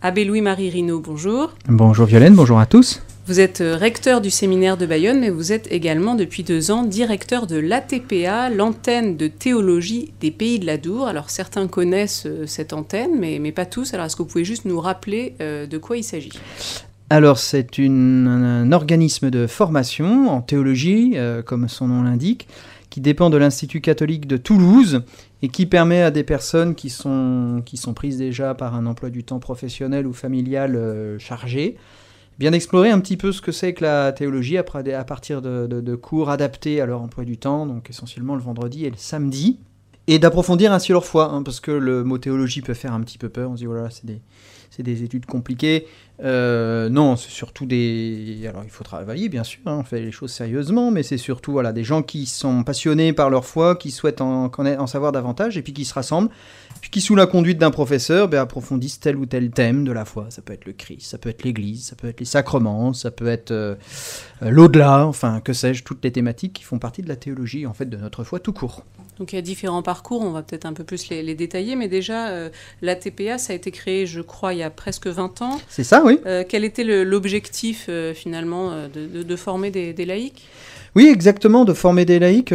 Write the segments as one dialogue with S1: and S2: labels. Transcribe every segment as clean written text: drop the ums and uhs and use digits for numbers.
S1: Abbé Louis-Marie Rinaud, bonjour.
S2: Bonjour Violaine, bonjour à tous.
S1: Vous êtes recteur du séminaire de Bayonne, mais vous êtes également depuis 2 ans directeur de l'ATPA, l'antenne de théologie des Pays de l'Adour. Alors certains connaissent cette antenne, mais pas tous. Alors est-ce que vous pouvez juste nous rappeler de quoi il s'agit ?
S2: Alors c'est un organisme de formation en théologie, comme son nom l'indique, qui dépend de l'Institut catholique de Toulouse et qui permet à des personnes qui sont prises déjà par un emploi du temps professionnel ou familial chargé, bien d'explorer un petit peu ce que c'est que la théologie à partir de cours adaptés à leur emploi du temps, donc essentiellement le vendredi et le samedi, et d'approfondir ainsi leur foi, parce que le mot théologie peut faire un petit peu peur, on se dit voilà, c'est des études compliquées. Non, c'est surtout alors il faut travailler bien sûr, on fait les choses sérieusement, mais c'est surtout des gens qui sont passionnés par leur foi, qui souhaitent en savoir davantage, et puis qui se rassemblent, puis qui sous la conduite d'un professeur approfondissent tel ou tel thème de la foi. Ça peut être le Christ, ça peut être l'Église, ça peut être les sacrements, ça peut être l'au-delà, enfin que sais-je, toutes les thématiques qui font partie de la théologie, en fait, de notre foi tout court.
S1: Donc il y a différents parcours, on va peut-être un peu plus les détailler, mais déjà l'ATPA, ça a été créé, je crois, il y a presque 20 ans.
S2: C'est ça, oui.
S1: Quel était l'objectif finalement de former des laïcs ?
S2: Oui, exactement, de former des laïcs.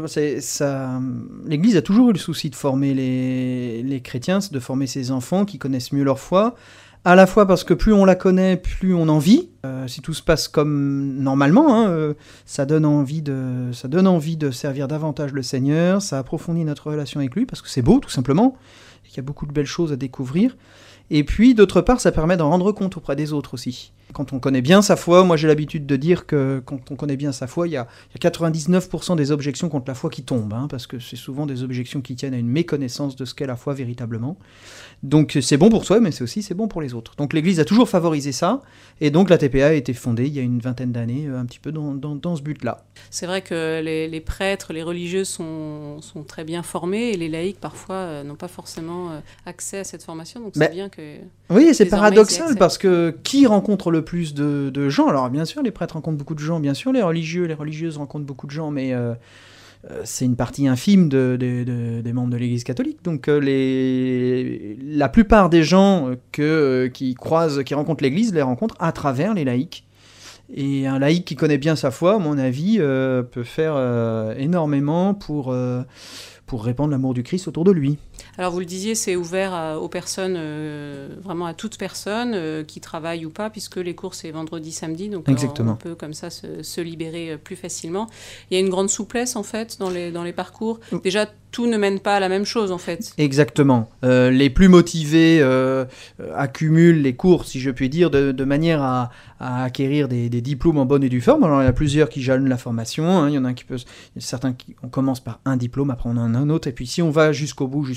S2: L'Église a toujours eu le souci de former les chrétiens, de former ses enfants qui connaissent mieux leur foi, à la fois parce que plus on la connaît, plus on en vit. Si tout se passe comme normalement, ça donne envie de servir davantage le Seigneur, ça approfondit notre relation avec lui, parce que c'est beau, tout simplement, et qu'il y a beaucoup de belles choses à découvrir. Et puis, d'autre part, ça permet d'en rendre compte auprès des autres aussi. Quand on connaît bien sa foi, moi j'ai l'habitude de dire que quand on connaît bien sa foi, il y a 99% des objections contre la foi qui tombent, parce que c'est souvent des objections qui tiennent à une méconnaissance de ce qu'est la foi véritablement. Donc c'est bon pour soi, mais c'est bon pour les autres. Donc l'Église a toujours favorisé ça, et donc la TPA a été fondée il y a une 20aine d'années, un petit peu dans ce but-là.
S1: C'est vrai que les prêtres, les religieux sont très bien formés, et les laïcs parfois n'ont pas forcément accès à cette formation, donc c'est bien que...
S2: Oui, c'est paradoxal, parce que qui rencontre le plus de gens ? Alors bien sûr, les prêtres rencontrent beaucoup de gens, bien sûr, les religieuses rencontrent beaucoup de gens, mais c'est une partie infime des membres de l'Église catholique. Donc la plupart des gens qui rencontrent l'Église les rencontrent à travers les laïcs. Et un laïc qui connaît bien sa foi, à mon avis, peut faire énormément pour répandre l'amour du Christ autour de lui.
S1: Alors vous le disiez, c'est ouvert aux personnes, vraiment à toute personne, qui travaille ou pas, puisque les cours c'est vendredi, samedi, donc on peut comme ça se libérer plus facilement. Il y a une grande souplesse en fait dans les parcours. Déjà, tout ne mène pas à la même chose en fait. Exactement.
S2: Les plus motivés accumulent les cours, si je puis dire, de manière à acquérir des diplômes en bonne et due forme. Alors il y en a plusieurs qui jalonnent la formation, il y en a certains on commence par un diplôme, après on en a un autre, et puis si on va jusqu'au bout,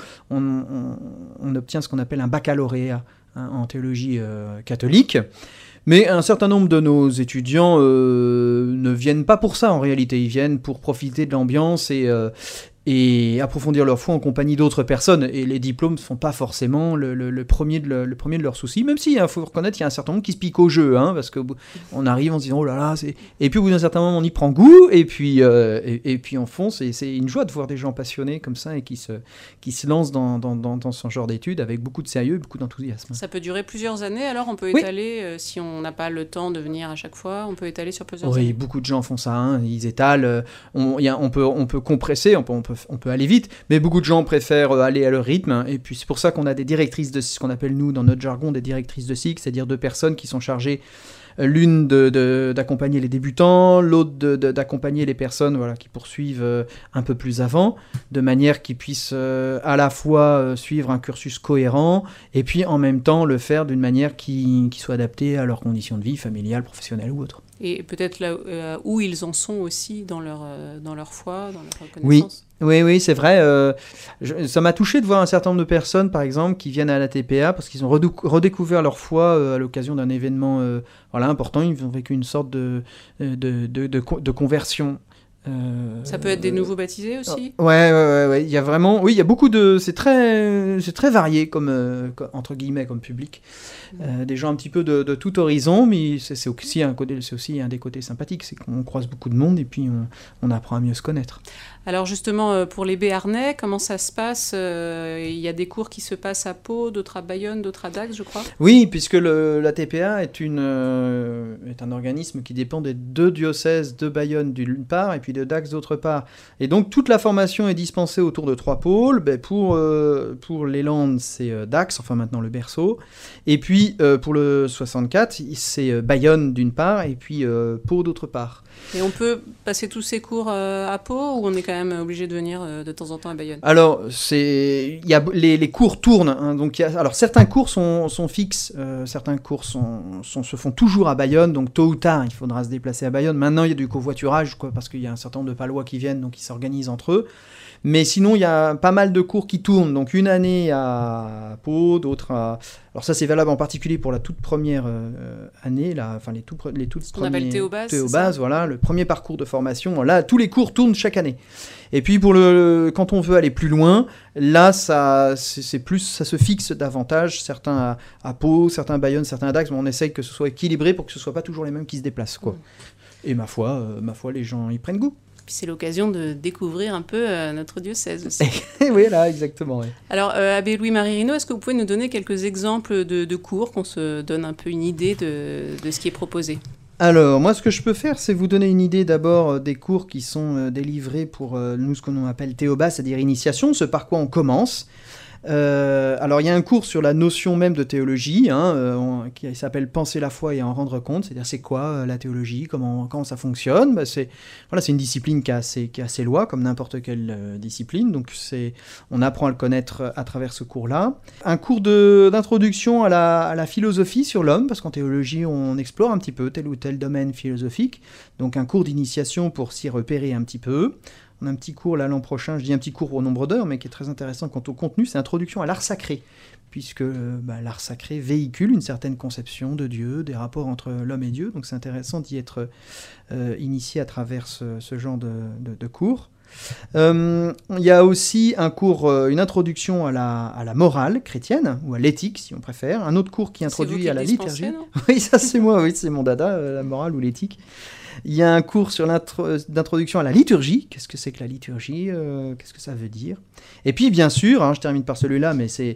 S2: on obtient ce qu'on appelle un baccalauréat en théologie catholique. Mais un certain nombre de nos étudiants ne viennent pas pour ça en réalité, ils viennent pour profiter de l'ambiance et approfondir leur foi en compagnie d'autres personnes. Et les diplômes ne sont pas forcément le premier de leurs soucis, même si, faut reconnaître, il y a un certain nombre qui se piquent au jeu, parce qu'on arrive en se disant, oh là là, et puis au bout d'un certain moment, on y prend goût, et puis on fonce, et c'est une joie de voir des gens passionnés comme ça, et qui se lancent dans ce genre d'études avec beaucoup de sérieux et beaucoup d'enthousiasme.
S1: Ça peut durer plusieurs années, alors on peut étaler, si on n'a pas le temps de venir à chaque fois, on peut étaler sur plusieurs années.
S2: Oui, beaucoup de gens font ça, ils étalent, on peut compresser, on peut aller vite, mais beaucoup de gens préfèrent aller à leur rythme, et puis c'est pour ça qu'on a des directrices de ce qu'on appelle nous dans notre jargon des directrices de cycle, c'est-à-dire 2 personnes qui sont chargées, l'une d'accompagner les débutants, l'autre d'accompagner les personnes qui poursuivent un peu plus avant, de manière qu'ils puissent à la fois suivre un cursus cohérent, et puis en même temps le faire d'une manière qui soit adaptée à leurs conditions de vie, familiales, professionnelles ou autres.
S1: Et peut-être là où ils en sont aussi dans leur foi, dans leur reconnaissance.
S2: Oui, c'est vrai. Ça m'a touché de voir un certain nombre de personnes, par exemple, qui viennent à la TPA parce qu'ils ont redécouvert leur foi à l'occasion d'un événement important. Ils ont vécu une sorte de conversion.
S1: Ça peut être des nouveaux baptisés aussi.
S2: Ouais. Il y a vraiment, oui, il y a beaucoup de, c'est très varié comme entre guillemets comme public. Des gens un petit peu de tout horizon, mais c'est aussi un des côtés sympathiques, c'est qu'on croise beaucoup de monde et puis on apprend à mieux se connaître.
S1: Alors justement, pour les Béarnais, comment ça se passe ? Il y a des cours qui se passent à Pau, d'autres à Bayonne, d'autres à Dax, je crois.
S2: Oui, puisque la TPA est un organisme qui dépend des 2 diocèses de Bayonne d'une part et puis de Dax d'autre part. Et donc toute la formation est dispensée autour de 3 pôles. Pour les Landes, c'est Dax, enfin maintenant le berceau. Et puis pour le 64, c'est Bayonne d'une part et puis Pau d'autre part.
S1: Et on peut passer tous ces cours à Pau ou on est quand même obligé de venir de temps en temps à Bayonne ?
S2: Alors, les cours tournent. Hein, donc alors, certains cours sont fixes. Certains cours se font toujours à Bayonne. Donc, tôt ou tard, il faudra se déplacer à Bayonne. Maintenant, il y a du covoiturage, parce qu'il y a un certain nombre de Palois qui viennent, donc ils s'organisent entre eux. Mais sinon, il y a pas mal de cours qui tournent. Donc, une année à Pau, d'autres à... Alors ça, c'est valable en particulier pour la toute première année, les toutes
S1: qu'on appelle Théobase,
S2: voilà, le premier parcours de formation. Là, tous les cours tournent chaque année. Et puis, quand on veut aller plus loin, là, ça se fixe davantage. Certains à Pau, certains à Bayonne, certains à Dax. Mais on essaye que ce soit équilibré pour que ce ne soit pas toujours les mêmes qui se déplacent, quoi. Et ma foi, les gens y prennent goût.
S1: Puis c'est l'occasion de découvrir un peu notre diocèse aussi.
S2: Oui, là, exactement. Oui.
S1: Alors, Abbé Louis-Marie Rinaud, est-ce que vous pouvez nous donner quelques exemples de cours, qu'on se donne un peu une idée de ce qui est proposé ?
S2: Alors, moi, ce que je peux faire, c'est vous donner une idée d'abord des cours qui sont délivrés pour nous, ce qu'on appelle Théobase, c'est-à-dire initiation, ce par quoi on commence. Alors il y a un cours sur la notion même de théologie qui s'appelle Penser la foi et en rendre compte, c'est-à-dire c'est quoi la théologie, comment ça fonctionne. C'est une discipline qui a ses lois comme n'importe quelle discipline, donc on apprend à le connaître à travers ce cours-là. Un cours d'introduction à la philosophie sur l'homme, parce qu'en théologie on explore un petit peu tel ou tel domaine philosophique, donc un cours d'initiation pour s'y repérer un petit peu. On a un petit cours là l'an prochain, je dis un petit cours au nombre d'heures, mais qui est très intéressant quant au contenu, c'est Introduction à l'art sacré, puisque l'art sacré véhicule une certaine conception de Dieu, des rapports entre l'homme et Dieu, donc c'est intéressant d'y être initié à travers ce genre de cours. Il y a aussi un cours, une introduction à la morale chrétienne, ou à l'éthique si on préfère, un autre cours qui introduit à la liturgie. Oui, ça c'est moi, oui, c'est mon dada, la morale ou l'éthique. Il y a un cours sur d'introduction à la liturgie. Qu'est-ce que c'est que la liturgie ? Qu'est-ce que ça veut dire ? Et puis, bien sûr, je termine par celui-là, mais c'est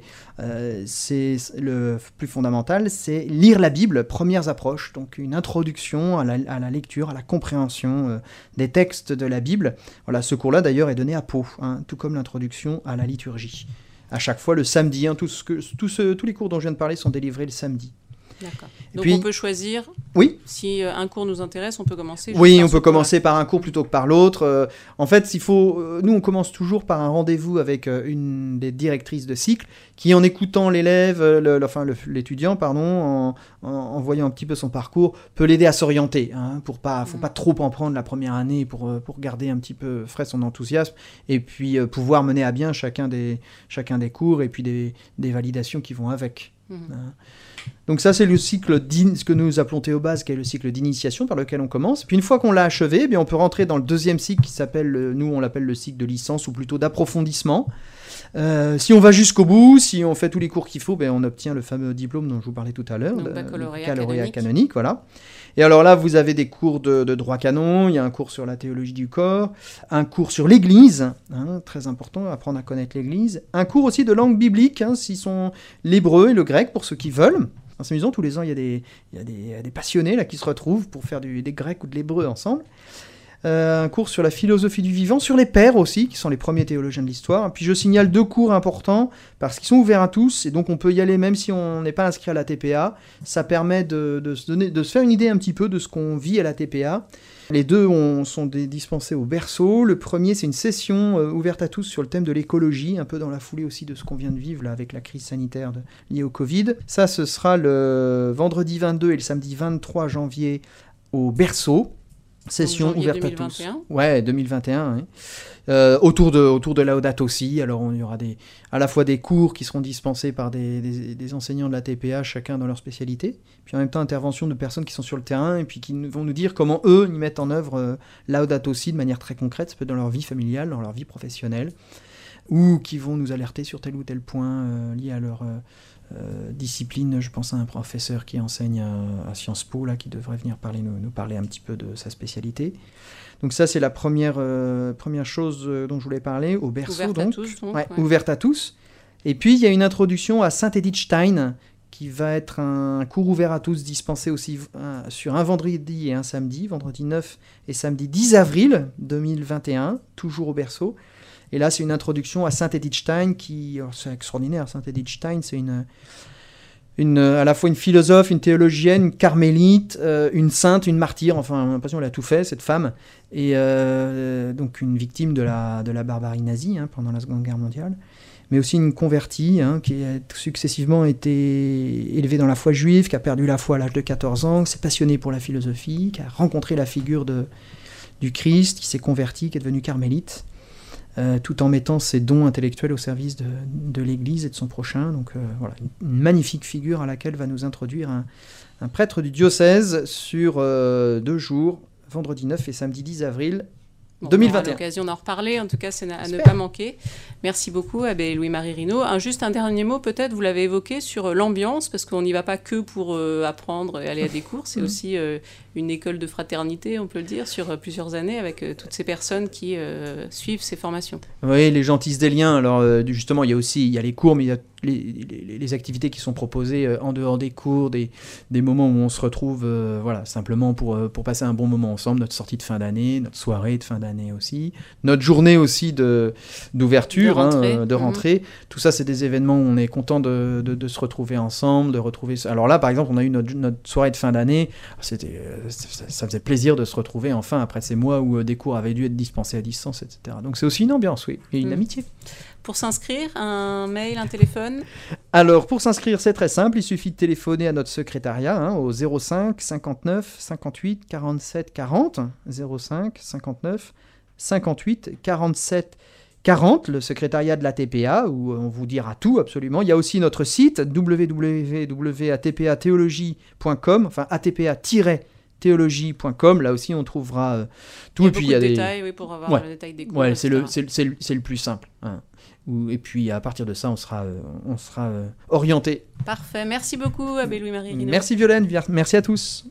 S2: le plus fondamental, c'est lire la Bible, premières approches. Donc, une introduction à la lecture, à la compréhension des textes de la Bible. Voilà, ce cours-là, d'ailleurs, est donné à Pau, tout comme l'introduction à la liturgie. À chaque fois, le samedi. Tous les cours dont je viens de parler sont délivrés le samedi.
S1: D'accord. Donc on peut choisir,
S2: oui.
S1: Si un cours nous intéresse, on peut commencer.
S2: Oui, on peut commencer par un cours plutôt que par l'autre. En fait, nous on commence toujours par un rendez-vous avec une des directrices de cycle qui, en écoutant l'élève, l'étudiant, en voyant un petit peu son parcours, peut l'aider à s'orienter. Faut pas trop en prendre la première année pour garder un petit peu frais son enthousiasme et puis pouvoir mener à bien chacun des cours et puis des validations qui vont avec. Donc ça, c'est le cycle, ce que nous appelons Théobase, qui est le cycle d'initiation par lequel on commence. Puis une fois qu'on l'a achevé, on peut rentrer dans le deuxième cycle qui s'appelle, nous on l'appelle le cycle de licence ou plutôt d'approfondissement. Si on va jusqu'au bout, si on fait tous les cours qu'il faut, on obtient le fameux diplôme dont je vous parlais tout à l'heure,
S1: le baccalauréat
S2: canonique, voilà. Et alors là, vous avez des cours de droit canon, il y a un cours sur la théologie du corps, un cours sur l'Église, très important, apprendre à connaître l'Église, un cours aussi de langue biblique, s'ils sont l'hébreu et le grec pour ceux qui veulent. C'est amusant, tous les ans, il y a des passionnés là, qui se retrouvent pour faire des grecs ou de l'hébreu ensemble. Un cours sur la philosophie du vivant, sur les pères aussi, qui sont les premiers théologiens de l'histoire. Puis je signale 2 cours importants, parce qu'ils sont ouverts à tous, et donc on peut y aller même si on n'est pas inscrit à la TPA. Ça permet de se faire une idée un petit peu de ce qu'on vit à la TPA. Les 2 sont dispensés au berceau. Le premier, c'est une session ouverte à tous sur le thème de l'écologie, un peu dans la foulée aussi de ce qu'on vient de vivre là, avec la crise sanitaire liée au Covid. Ça, ce sera le vendredi 22 et le samedi 23 janvier au berceau. Session ouverte
S1: 2021.
S2: à tous. Ouais, 2021. Oui. Autour de Laudato Si. Alors, il y aura à la fois des cours qui seront dispensés par des enseignants de la TPA, chacun dans leur spécialité, puis en même temps intervention de personnes qui sont sur le terrain et puis qui vont nous dire comment eux y mettent en œuvre Laudato Si de manière très concrète, ça peut être dans leur vie familiale, dans leur vie professionnelle, ou qui vont nous alerter sur tel ou tel point lié à leur discipline. Je pense à un professeur qui enseigne à Sciences Po, là, qui devrait venir nous parler un petit peu de sa spécialité. Donc ça, c'est la première chose dont je voulais parler, au berceau. Ouverte à tous. Et puis, il y a une introduction à Saint-Edith Stein, qui va être un cours ouvert à tous, dispensé aussi sur un vendredi et un samedi, vendredi 9 et samedi 10 avril 2021, toujours au berceau. Et là, c'est une introduction à Saint-Edith Stein, c'est extraordinaire. Saint-Edith Stein, c'est à la fois une philosophe, une théologienne, une carmélite, une sainte, une martyre. Enfin, on a l'impression qu'elle a tout fait, cette femme. Et donc, une victime de la barbarie nazie pendant la Seconde Guerre mondiale. Mais aussi une convertie qui a successivement été élevée dans la foi juive, qui a perdu la foi à l'âge de 14 ans, qui s'est passionnée pour la philosophie, qui a rencontré la figure du Christ, qui s'est convertie, qui est devenue carmélite. Tout en mettant ses dons intellectuels au service de l'Église et de son prochain. Donc voilà, une magnifique figure à laquelle va nous introduire un prêtre du diocèse sur 2 jours, vendredi 9 et samedi 10 avril 2021.
S1: On aura l'occasion d'en reparler, en tout cas c'est à ne pas manquer. Merci beaucoup Abbé Louis-Marie Rinaud. Juste un dernier mot peut-être, vous l'avez évoqué, sur l'ambiance, parce qu'on n'y va pas que pour apprendre et aller à des cours, c'est aussi une école de fraternité, on peut le dire, sur plusieurs années, avec toutes ces personnes qui suivent ces formations.
S2: Oui, les gens tissent des liens. Alors justement, il y a les cours, mais il y a les activités qui sont proposées en dehors des cours, des moments où on se retrouve simplement pour passer un bon moment ensemble, notre sortie de fin d'année, notre soirée de fin d'année aussi, notre journée aussi d'ouverture, de rentrée. Tout ça, c'est des événements où on est content de se retrouver ensemble, de retrouver... Alors là, par exemple, on a eu notre soirée de fin d'année. Ça faisait plaisir de se retrouver enfin après ces mois où des cours avaient dû être dispensés à distance, etc. Donc c'est aussi une ambiance, oui, et une amitié.
S1: Pour s'inscrire, un mail, un téléphone ?
S2: Alors, pour s'inscrire, c'est très simple. Il suffit de téléphoner à notre secrétariat au 05 59 58 47 40. 05 59 58 47 40, le secrétariat de la TPA, où on vous dira tout, absolument. Il y a aussi notre site, www.atpatheologie.com, enfin atpa-théologie.com. Là aussi, on trouvera tout.
S1: Il y a beaucoup de détails, pour avoir le détail des cours.
S2: Ouais, c'est le plus simple. Et puis, à partir de ça, on sera orienté.
S1: Parfait. Merci beaucoup, Abbé Louis-Marie Rinaud.
S2: Merci, Violaine. Merci à tous.